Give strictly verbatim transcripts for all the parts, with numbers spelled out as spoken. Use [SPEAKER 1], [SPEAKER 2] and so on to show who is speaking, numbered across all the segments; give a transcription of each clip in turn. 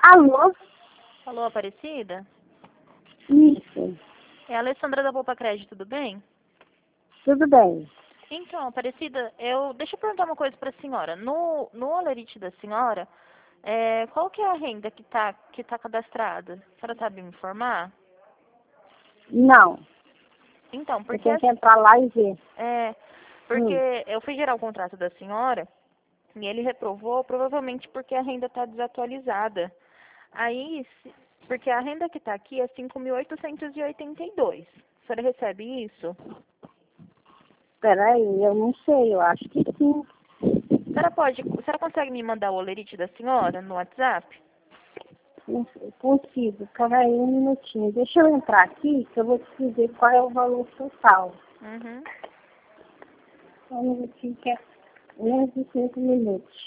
[SPEAKER 1] Alô?
[SPEAKER 2] Alô, Aparecida?
[SPEAKER 1] Isso,
[SPEAKER 2] É a Alessandra da Poupa Crédito, tudo bem?
[SPEAKER 1] tudo bem.
[SPEAKER 2] Então, Aparecida, eu, deixa eu perguntar uma coisa para a senhora. No, no Olerite da senhora, é, qual que é a renda que está que tá cadastrada? A senhora sabe me informar?
[SPEAKER 1] Não,
[SPEAKER 2] Então,
[SPEAKER 1] eu
[SPEAKER 2] porque,
[SPEAKER 1] tenho que
[SPEAKER 2] as-
[SPEAKER 1] entrar lá e ver.
[SPEAKER 2] é,
[SPEAKER 1] Hum,
[SPEAKER 2] porque eu fui gerar o contrato da senhora e ele reprovou, provavelmente porque a renda está desatualizada. Aí, se- porque a renda que está aqui é cinco mil oitocentos e oitenta e dois. A senhora recebe isso?
[SPEAKER 1] peraí, eu não sei, eu acho que sim.
[SPEAKER 2] A senhora pode, a senhora consegue me mandar o olerite da senhora no WhatsApp?
[SPEAKER 1] Não sei, consigo. Peraí um minutinho. Deixa eu entrar aqui que eu vou te dizer qual é o valor total.
[SPEAKER 2] Uhum.
[SPEAKER 1] Só um minutinho que é menos de cinco minutos.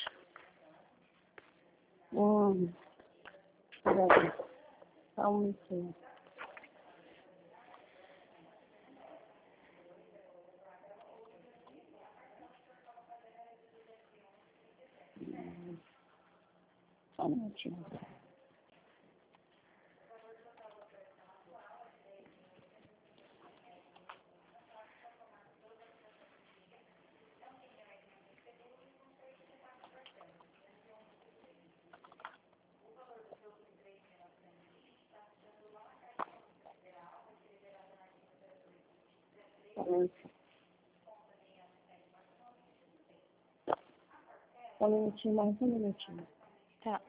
[SPEAKER 1] Hum, peraí, só um minutinho. Só um minutinho. Só um minutinho. Só um minutinho, mais um minutinho.
[SPEAKER 2] Tá.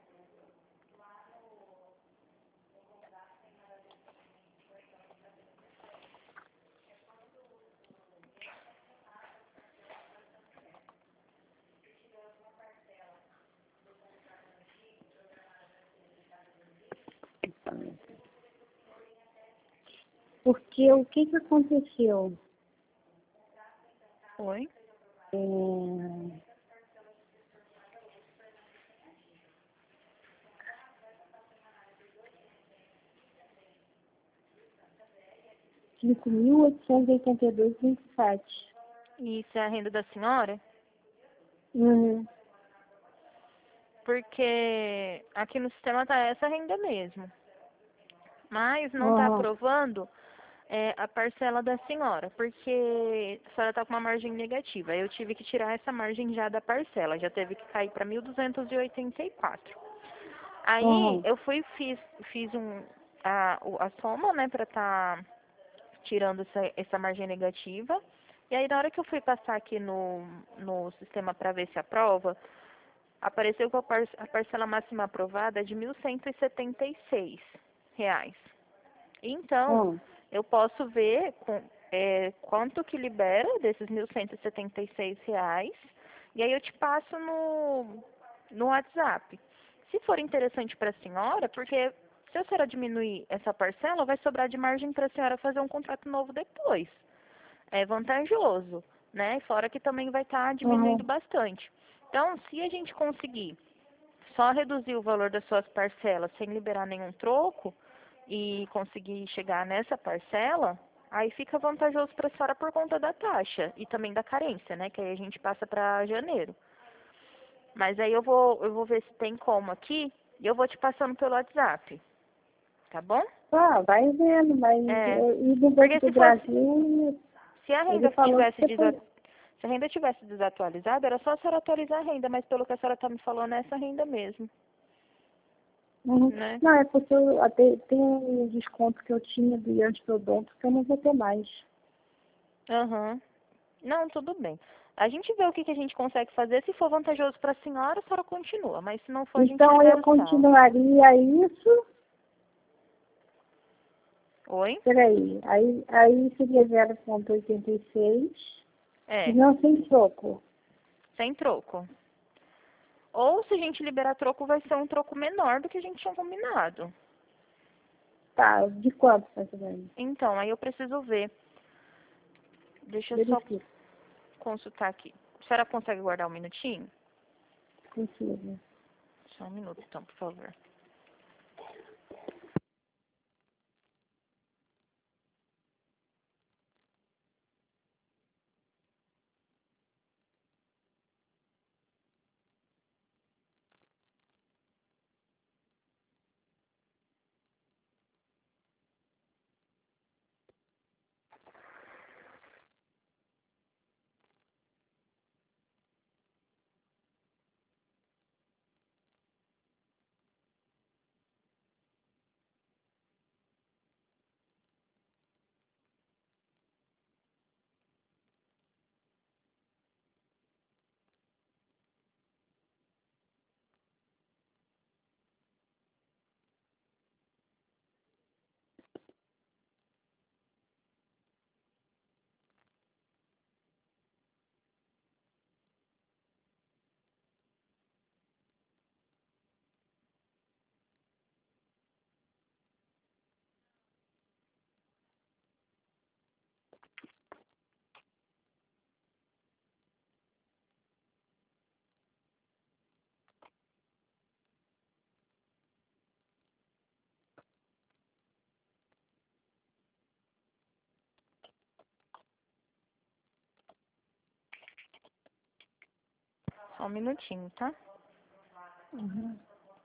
[SPEAKER 1] Só um minutinho. Porque o que que aconteceu?
[SPEAKER 2] Oi?
[SPEAKER 1] É, cinco mil oitocentos e oitenta e dois vírgula vinte e sete.
[SPEAKER 2] Isso é a renda da senhora?
[SPEAKER 1] Uhum.
[SPEAKER 2] Porque aqui no sistema tá essa renda mesmo. Mas não tá
[SPEAKER 1] Uhum.
[SPEAKER 2] aprovando é, a parcela da senhora, porque a senhora tá com uma margem negativa. Eu tive que tirar essa margem já da parcela, já teve que cair para mil duzentos e oitenta e quatro. Aí
[SPEAKER 1] Uhum.
[SPEAKER 2] eu fui fiz fiz um a, o- a soma, né, para estar tirando essa, essa margem negativa. E aí, na hora que eu fui passar aqui no, no sistema para ver se aprova, apareceu que a, par, a parcela máxima aprovada é de mil cento e setenta e seis reais. Então,
[SPEAKER 1] Uhum.
[SPEAKER 2] eu posso ver com, é, quanto que libera desses mil cento e setenta e seis reais, e aí eu te passo no, no WhatsApp. Se for interessante para a senhora, porque se a senhora diminuir essa parcela, vai sobrar de margem para a senhora fazer um contrato novo depois. É vantajoso, né? Fora que também vai estar diminuindo
[SPEAKER 1] Uhum.
[SPEAKER 2] bastante. Então, se a gente conseguir só reduzir o valor das suas parcelas sem liberar nenhum troco e conseguir chegar nessa parcela, aí fica vantajoso para a senhora por conta da taxa e também da carência, né? Que aí a gente passa para janeiro. Mas aí eu vou, eu vou ver se tem como aqui e eu vou te passando pelo WhatsApp, tá bom?
[SPEAKER 1] Ah, vai vendo, mas
[SPEAKER 2] É,
[SPEAKER 1] eh, e do Banco
[SPEAKER 2] porque
[SPEAKER 1] do
[SPEAKER 2] se fosse,
[SPEAKER 1] Brasil,
[SPEAKER 2] se a
[SPEAKER 1] ele
[SPEAKER 2] renda
[SPEAKER 1] falou que
[SPEAKER 2] tivesse
[SPEAKER 1] depois.
[SPEAKER 2] desa- se a renda tivesse desatualizada, era só a senhora atualizar a renda, mas pelo que a senhora está me falando, é essa renda mesmo,
[SPEAKER 1] Uhum.
[SPEAKER 2] né?
[SPEAKER 1] Não, é porque eu, até, tem um desconto que eu tinha do Antodonto que eu não vou ter mais.
[SPEAKER 2] Aham. Não, tudo bem. A gente vê o que, que a gente consegue fazer. Se for vantajoso para a senhora, a senhora continua. Mas se não for, a gente
[SPEAKER 1] Então eu
[SPEAKER 2] libera o saldo.
[SPEAKER 1] continuaria isso.
[SPEAKER 2] Oi?
[SPEAKER 1] Peraí, aí, aí seria zero vírgula oitenta e seis e
[SPEAKER 2] É,
[SPEAKER 1] não sem troco.
[SPEAKER 2] sem troco. Ou se a gente liberar troco, vai ser um troco menor do que a gente tinha combinado.
[SPEAKER 1] Tá, de quanto mais ou menos?
[SPEAKER 2] Então, aí eu preciso ver. Deixa eu só
[SPEAKER 1] Verifica,
[SPEAKER 2] consultar aqui. A senhora consegue guardar um minutinho?
[SPEAKER 1] consigo.
[SPEAKER 2] Só um minuto, então, por favor. Só um minutinho, tá?
[SPEAKER 1] Uhum.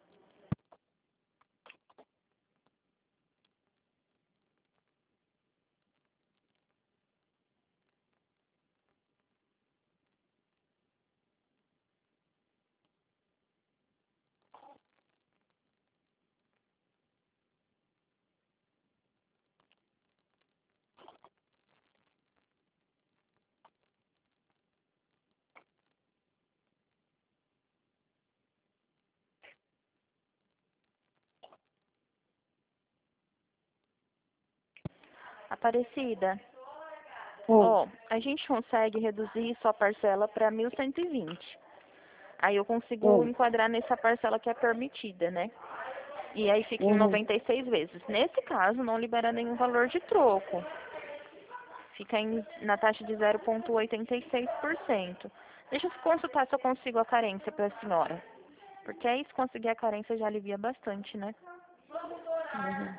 [SPEAKER 2] Aparecida,
[SPEAKER 1] Hum.
[SPEAKER 2] ó, a gente consegue reduzir sua parcela para mil cento e vinte. Aí eu consigo
[SPEAKER 1] Hum.
[SPEAKER 2] enquadrar nessa parcela que é permitida, né? E aí fica em
[SPEAKER 1] Uhum.
[SPEAKER 2] noventa e seis vezes. Nesse caso, não libera nenhum valor de troco. Fica em, na taxa de zero vírgula oitenta e seis por cento. Deixa eu consultar se eu consigo a carência para a senhora. Porque aí, se conseguir a carência, já alivia bastante, né?
[SPEAKER 1] Uhum.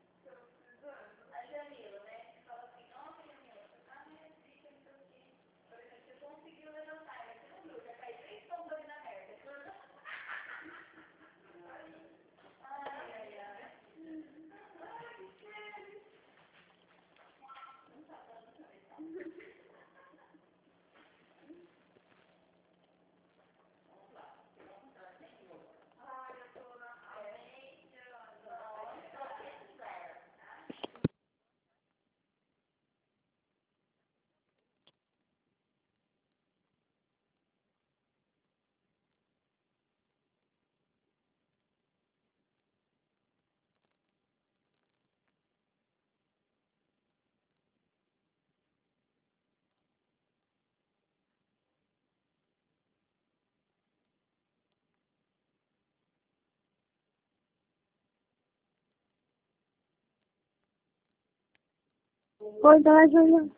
[SPEAKER 1] Oi, dona Júlia.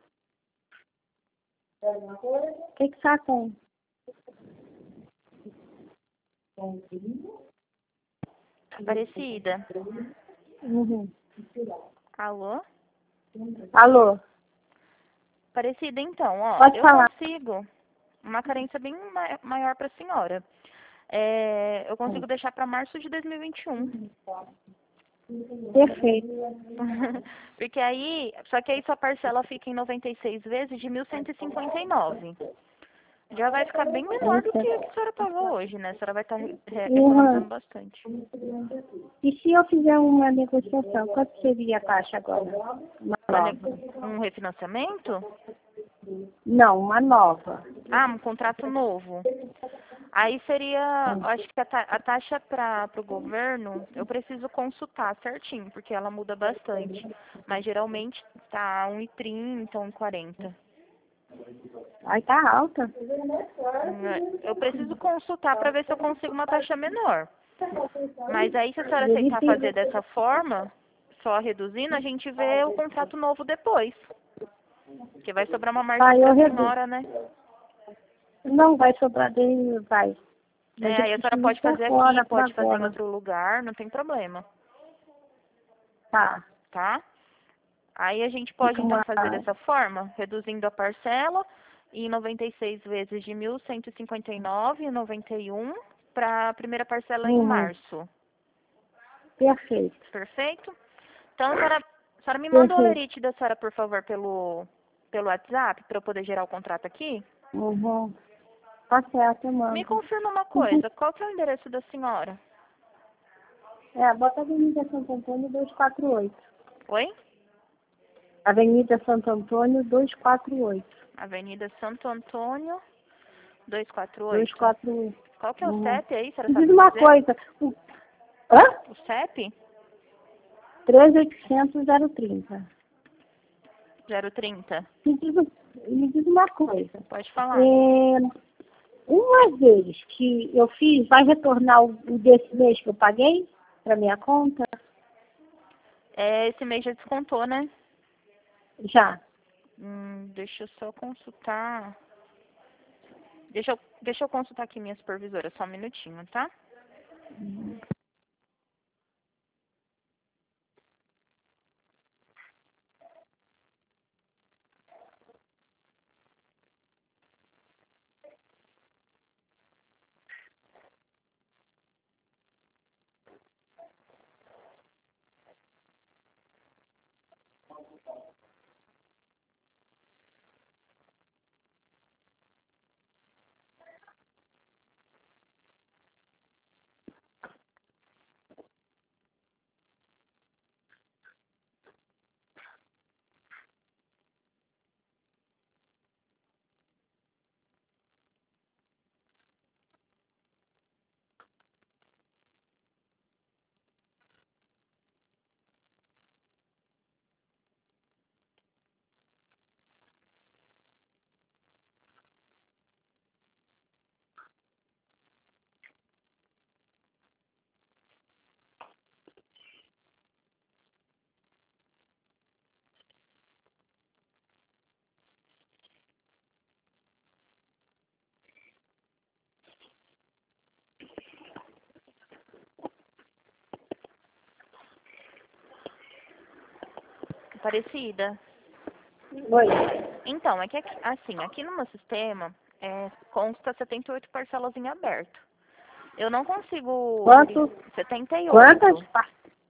[SPEAKER 1] O que que você tem?
[SPEAKER 2] Aparecida.
[SPEAKER 1] Uhum.
[SPEAKER 2] Alô?
[SPEAKER 1] Alô?
[SPEAKER 2] Aparecida, então, ó,
[SPEAKER 1] Pode
[SPEAKER 2] eu
[SPEAKER 1] falar.
[SPEAKER 2] consigo uma carência bem ma- maior para a senhora. É, eu consigo deixar para março de dois mil e vinte e um.
[SPEAKER 1] Perfeito.
[SPEAKER 2] Porque aí, só que aí sua parcela fica em noventa e seis vezes de mil cento e cinquenta e nove. Já vai ficar bem menor do que o que a senhora pagou hoje, né? A senhora vai estar re- re- economizando
[SPEAKER 1] Uhum.
[SPEAKER 2] bastante.
[SPEAKER 1] E se eu fizer uma negociação, quanto seria a taxa agora? Uma
[SPEAKER 2] Uma ne-
[SPEAKER 1] nova?
[SPEAKER 2] um refinanciamento?
[SPEAKER 1] Não, uma nova.
[SPEAKER 2] Ah, um contrato novo. Aí seria, eu acho que a, ta- a taxa para o governo, eu preciso consultar certinho, porque ela muda bastante. Mas geralmente tá um e trinta, um e quarenta.
[SPEAKER 1] Aí tá alta.
[SPEAKER 2] Hum, é, Eu preciso consultar para ver se eu consigo uma taxa menor. Mas aí, se a senhora aceitar fazer
[SPEAKER 1] Verifica.
[SPEAKER 2] dessa forma, só reduzindo, a gente vê o contrato novo depois. Porque vai sobrar uma
[SPEAKER 1] Tá,
[SPEAKER 2] margem
[SPEAKER 1] eu
[SPEAKER 2] para a
[SPEAKER 1] reduzo.
[SPEAKER 2] senhora, né?
[SPEAKER 1] Não vai sobrar dele, vai. Mas
[SPEAKER 2] É,
[SPEAKER 1] eu
[SPEAKER 2] aí a senhora
[SPEAKER 1] preciso
[SPEAKER 2] pode
[SPEAKER 1] por
[SPEAKER 2] fazer aqui,
[SPEAKER 1] fora para
[SPEAKER 2] pode fazer em
[SPEAKER 1] agora.
[SPEAKER 2] outro lugar, não tem problema,
[SPEAKER 1] Tá.
[SPEAKER 2] tá? Aí a gente pode
[SPEAKER 1] Fica
[SPEAKER 2] então
[SPEAKER 1] uma.
[SPEAKER 2] fazer dessa forma, reduzindo a parcela em noventa e seis vezes de mil cento e cinquenta e nove vírgula noventa e um para a primeira parcela em
[SPEAKER 1] Uhum.
[SPEAKER 2] março.
[SPEAKER 1] Perfeito.
[SPEAKER 2] Perfeito? Então, a senhora, a senhora me manda o
[SPEAKER 1] Perfeito.
[SPEAKER 2] holerite da senhora, por favor, pelo, pelo WhatsApp, para eu poder gerar o contrato aqui?
[SPEAKER 1] Uhum. Tá certo, eu
[SPEAKER 2] Me
[SPEAKER 1] mando.
[SPEAKER 2] confirma uma
[SPEAKER 1] Uhum.
[SPEAKER 2] coisa, qual que é o endereço da senhora?
[SPEAKER 1] É, bota Avenida Santo Antônio duzentos e quarenta e oito.
[SPEAKER 2] Oi?
[SPEAKER 1] Avenida Santo Antônio duzentos e quarenta e oito.
[SPEAKER 2] Avenida Santo Antônio, duzentos e quarenta e
[SPEAKER 1] duzentos e
[SPEAKER 2] oito.
[SPEAKER 1] quarenta e oito.
[SPEAKER 2] Qual que é o
[SPEAKER 1] Uhum.
[SPEAKER 2] C E P aí, a senhora
[SPEAKER 1] Me diz
[SPEAKER 2] sabe me
[SPEAKER 1] uma
[SPEAKER 2] dizer?
[SPEAKER 1] coisa. O... Hã?
[SPEAKER 2] O C E P?
[SPEAKER 1] três mil e oitocentos zero trinta.
[SPEAKER 2] zero trinta.
[SPEAKER 1] Me diz, me diz uma coisa.
[SPEAKER 2] Pode falar.
[SPEAKER 1] É, uma vez que eu fiz, vai retornar o, o desse mês que eu paguei para minha conta?
[SPEAKER 2] É, esse mês já descontou, né?
[SPEAKER 1] Já.
[SPEAKER 2] Hum, deixa eu só consultar. Deixa eu, deixa eu consultar aqui minha supervisora, só um minutinho, tá? Aparecida.
[SPEAKER 1] Oi.
[SPEAKER 2] Então, é que aqui, assim, aqui no meu sistema é, consta setenta e oito parcelas em aberto. Eu não consigo...
[SPEAKER 1] Quanto?
[SPEAKER 2] veri- setenta e oito.
[SPEAKER 1] Quantas? pa-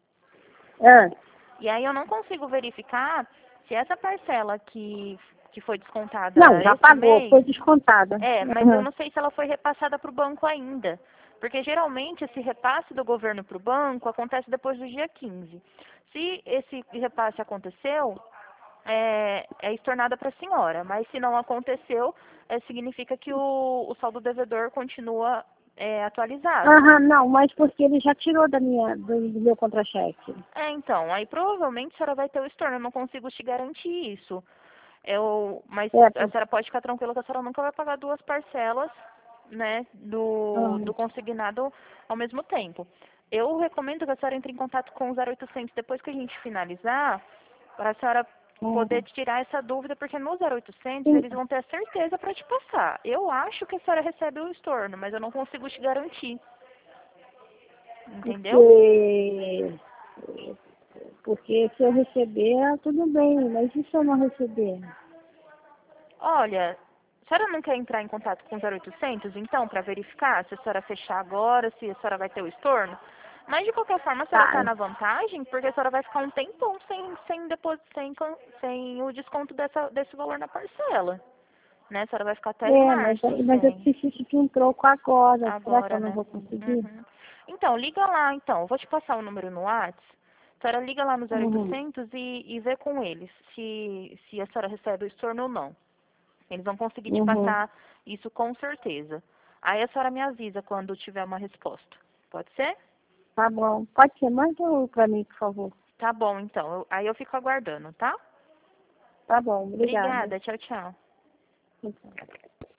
[SPEAKER 1] Ah,
[SPEAKER 2] E aí eu não consigo verificar se essa parcela que, que foi descontada
[SPEAKER 1] não, já
[SPEAKER 2] esse
[SPEAKER 1] pagou,
[SPEAKER 2] mês...
[SPEAKER 1] foi descontada.
[SPEAKER 2] É, mas eu
[SPEAKER 1] Uhum.
[SPEAKER 2] não sei se ela foi repassada para o banco ainda. Porque geralmente esse repasse do governo para o banco acontece depois do dia quinze. Se esse repasse aconteceu, é, é estornada para a senhora. Mas se não aconteceu, é, significa que o, o saldo devedor continua é, atualizado.
[SPEAKER 1] Aham, não, mas porque ele já tirou da minha, do, do meu contra-cheque.
[SPEAKER 2] É, então, aí provavelmente a senhora vai ter o estorno. Eu não consigo te garantir isso. Eu, mas
[SPEAKER 1] É,
[SPEAKER 2] a
[SPEAKER 1] por-
[SPEAKER 2] senhora pode ficar tranquila que a senhora nunca vai pagar duas parcelas, né, do,
[SPEAKER 1] aham.
[SPEAKER 2] do consignado ao mesmo tempo. Eu recomendo que a senhora entre em contato com o zero oitocentos depois que a gente finalizar, para a senhora poder
[SPEAKER 1] Uhum.
[SPEAKER 2] tirar essa dúvida, porque no zero oitocentos
[SPEAKER 1] Sim,
[SPEAKER 2] eles vão ter a certeza para te passar. Eu acho que a senhora recebe o estorno, mas eu não consigo te garantir. Entendeu?
[SPEAKER 1] porque, porque se eu receber, tudo bem, mas e se eu não receber?
[SPEAKER 2] Olha, a senhora não quer entrar em contato com o zero oitocentos, então, para verificar se a senhora fechar agora, se a senhora vai ter o estorno? Mas, de qualquer forma, a senhora
[SPEAKER 1] Tá,
[SPEAKER 2] está na vantagem, porque a senhora vai ficar um tempão sem, sem, depois, sem, can- sem o desconto dessa, desse valor na parcela. Né? A senhora vai ficar até em
[SPEAKER 1] é, mas,
[SPEAKER 2] março
[SPEAKER 1] mas eu
[SPEAKER 2] sem,
[SPEAKER 1] preciso de um troco agora. Será que eu
[SPEAKER 2] agora,
[SPEAKER 1] não
[SPEAKER 2] né?
[SPEAKER 1] vou conseguir?
[SPEAKER 2] Uhum. Então, liga lá, então. Eu vou te passar o número no WhatsApp. A senhora liga lá no zero
[SPEAKER 1] Uhum,
[SPEAKER 2] oitocentos e, e vê com eles se, se a senhora recebe o estorno ou não. Eles vão conseguir te
[SPEAKER 1] uhum.
[SPEAKER 2] passar isso com certeza. Aí a senhora me avisa quando tiver uma resposta. Pode ser?
[SPEAKER 1] Tá bom. Pode ser, manda um pra mim, por favor.
[SPEAKER 2] Tá bom, então. Eu- aí eu fico aguardando, tá?
[SPEAKER 1] Tá bom, obrigada.
[SPEAKER 2] Obrigada. Tchau, tchau.
[SPEAKER 1] Então.